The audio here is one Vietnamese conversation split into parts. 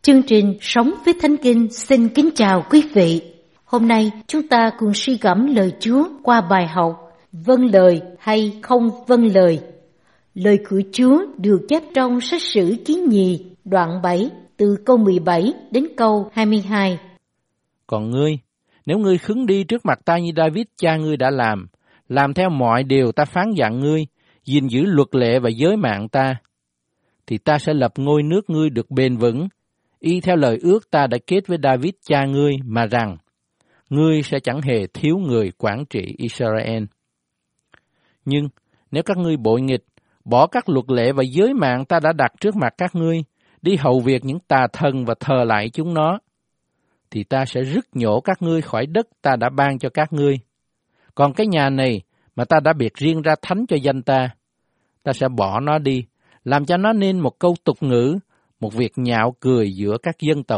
Chương trình Sống với Thánh Kinh xin kính chào quý vị. Hôm nay chúng ta cùng suy gẫm lời Chúa qua bài học Vâng lời hay không vâng lời. Lời của Chúa được chép trong sách Sử Ký Nhì đoạn 7 từ câu 17 đến câu 22. Còn ngươi, nếu ngươi khứng đi trước mặt ta như David cha ngươi đã làm theo mọi điều ta phán dặn ngươi, gìn giữ luật lệ và giới mạng ta, thì ta sẽ lập ngôi nước ngươi được bền vững, y theo lời ước ta đã kết với David cha ngươi, mà rằng, ngươi sẽ chẳng hề thiếu người quản trị Israel. Nhưng nếu các ngươi bội nghịch, bỏ các luật lệ và giới mạng ta đã đặt trước mặt các ngươi, đi hầu việc những tà thần và thờ lại chúng nó, thì ta sẽ rứt nhổ các ngươi khỏi đất ta đã ban cho các ngươi. Còn cái nhà này mà ta đã biệt riêng ra thánh cho danh ta sẽ bỏ nó đi, làm cho nó nên một câu tục ngữ, một việc nhạo cười giữa các dân tộc.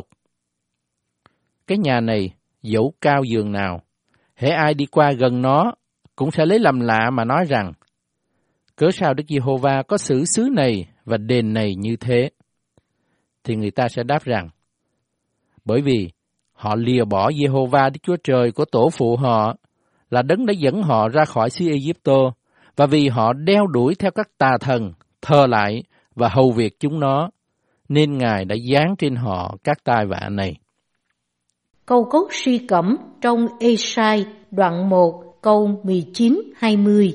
Cái nhà này dẫu cao giường nào, hễ ai đi qua gần nó cũng sẽ lấy làm lạ mà nói rằng, cớ sao Đức Giê-hô-va có xử xứ này và đền này như thế? Thì người ta sẽ đáp rằng, bởi vì họ lìa bỏ Giê-hô-va Đức Chúa Trời của tổ phụ họ, là đấng đã dẫn họ ra khỏi xứ Ê-díp-tô, và vì họ đeo đuổi theo các tà thần, thờ lại và hầu việc chúng nó, nên Ngài đã giáng trên họ các tai vạ này. Câu cốt suy cẩm trong Ê-sai đoạn 1 câu 19-20.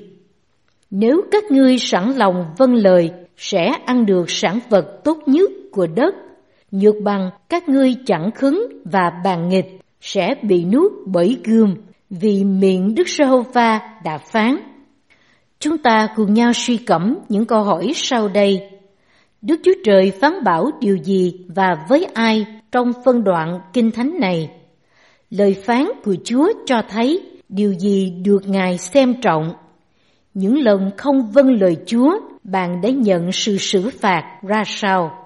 Nếu các ngươi sẵn lòng vâng lời, sẽ ăn được sản vật tốt nhất của đất. Nhược bằng các ngươi chẳng khứng và bàn nghịch, sẽ bị nuốt bởi gươm, vì miệng Đức Giê-hô-va đã phán. Chúng ta cùng nhau suy cẩm những câu hỏi sau đây. Đức Chúa Trời phán bảo điều gì và với ai trong phân đoạn Kinh Thánh này? Lời phán của Chúa cho thấy điều gì được Ngài xem trọng? Những lần không vâng lời Chúa, bạn đã nhận sự xử phạt ra sao?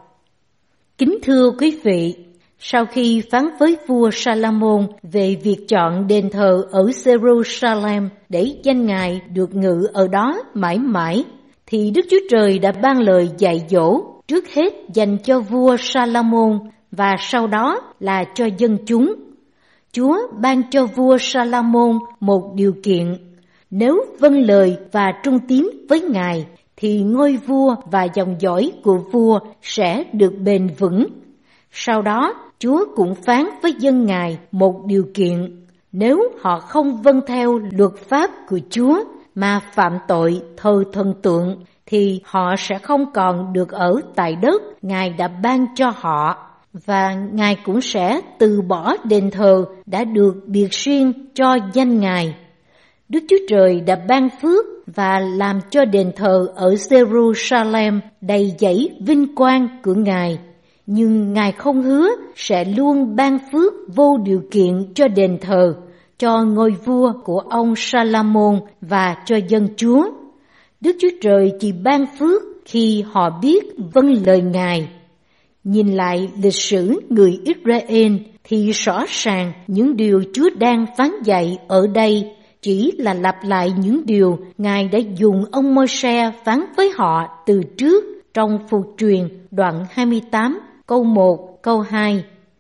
Kính thưa quý vị, sau khi phán với vua Sa-la-môn về việc chọn đền thờ ở Jerusalem để danh Ngài được ngự ở đó mãi mãi, thì Đức Chúa Trời đã ban lời dạy dỗ trước hết dành cho vua Sa-la-môn và sau đó là cho dân chúng. Chúa ban cho vua Sa-la-môn một điều kiện: nếu vâng lời và trung tín với Ngài, thì ngôi vua và dòng dõi của vua sẽ được bền vững. Sau đó, Chúa cũng phán với dân Ngài một điều kiện: nếu họ không vâng theo luật pháp của Chúa mà phạm tội thờ thần tượng, thì họ sẽ không còn được ở tại đất Ngài đã ban cho họ, và Ngài cũng sẽ từ bỏ đền thờ đã được biệt riêng cho danh Ngài. Đức Chúa Trời đã ban phước và làm cho đền thờ ở Jerusalem đầy dẫy vinh quang của Ngài, nhưng Ngài không hứa sẽ luôn ban phước vô điều kiện cho đền thờ, cho ngôi vua của ông Sa-la-môn và cho dân Chúa. Đức Chúa Trời chỉ ban phước khi họ biết vâng lời Ngài. Nhìn lại lịch sử người Israel thì rõ ràng những điều Chúa đang phán dạy ở đây chỉ là lặp lại những điều Ngài đã dùng ông Môi-se phán với họ từ trước trong Phục Truyền đoạn 28 câu 1 câu 2.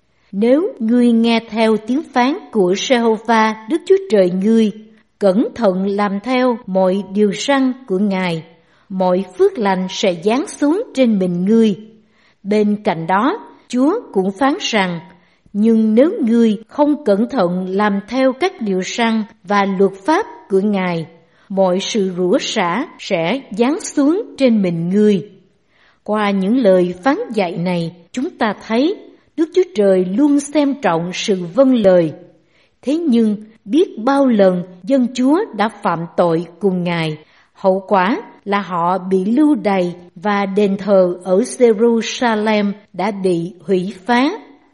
Nếu ngươi nghe theo tiếng phán của Giê-hô-va Đức Chúa Trời ngươi, cẩn thận làm theo mọi điều răn của Ngài, mọi phước lành sẽ giáng xuống trên mình ngươi. Bên cạnh đó, Chúa cũng phán rằng, nhưng nếu ngươi không cẩn thận làm theo các điều răn và luật pháp của Ngài, mọi sự rủa xả sẽ giáng xuống trên mình ngươi. Qua những lời phán dạy này, chúng ta thấy Đức Chúa Trời luôn xem trọng sự vâng lời. Thế nhưng, biết bao lần dân Chúa đã phạm tội cùng Ngài, hậu quả là họ bị lưu đày và đền thờ ở Jerusalem đã bị hủy phá.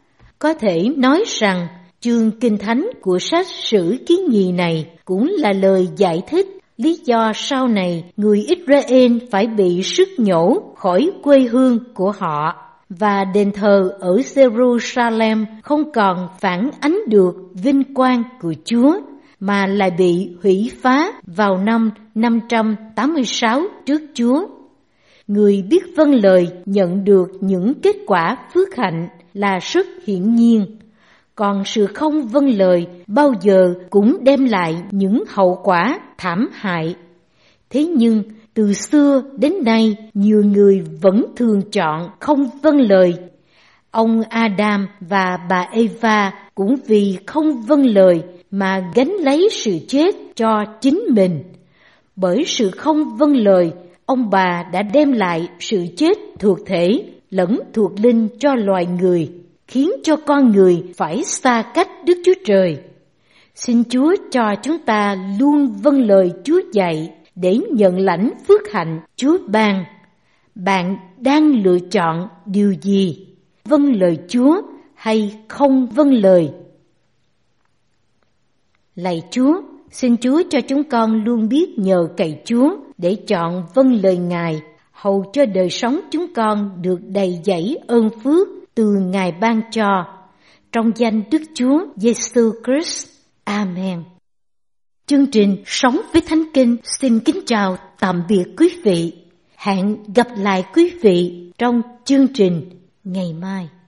Có thể nói rằng chương Kinh Thánh của sách Sử Ký Nhì này cũng là lời giải thích lý do sau này người Israel phải bị sứt nhổ khỏi quê hương của họ, và đền thờ ở Jerusalem không còn phản ánh được vinh quang của Chúa, mà lại bị hủy phá vào năm 586 trước Chúa. Người biết vâng lời nhận được những kết quả phước hạnh, là rất hiển nhiên. Còn sự không vâng lời bao giờ cũng đem lại những hậu quả thảm hại. Thế nhưng, từ xưa đến nay, nhiều người vẫn thường chọn không vâng lời. Ông Adam và bà Eva cũng vì không vâng lời mà gánh lấy sự chết cho chính mình. Bởi sự không vâng lời, ông bà đã đem lại sự chết thuộc thể lẫn thuộc linh cho loài người, khiến cho con người phải xa cách Đức Chúa Trời. Xin Chúa cho chúng ta luôn vâng lời Chúa dạy để nhận lãnh phước hạnh Chúa ban. Bạn đang lựa chọn điều gì? Vâng lời Chúa hay không vâng lời? Lạy Chúa, xin Chúa cho chúng con luôn biết nhờ cậy Chúa để chọn vâng lời Ngài, hầu cho đời sống chúng con được đầy dẫy ơn phước từ Ngài ban cho. Trong danh Đức Chúa Giêsu Christ. Amen. Chương trình Sống với Thánh Kinh xin kính chào tạm biệt quý vị. Hẹn gặp lại quý vị trong chương trình ngày mai.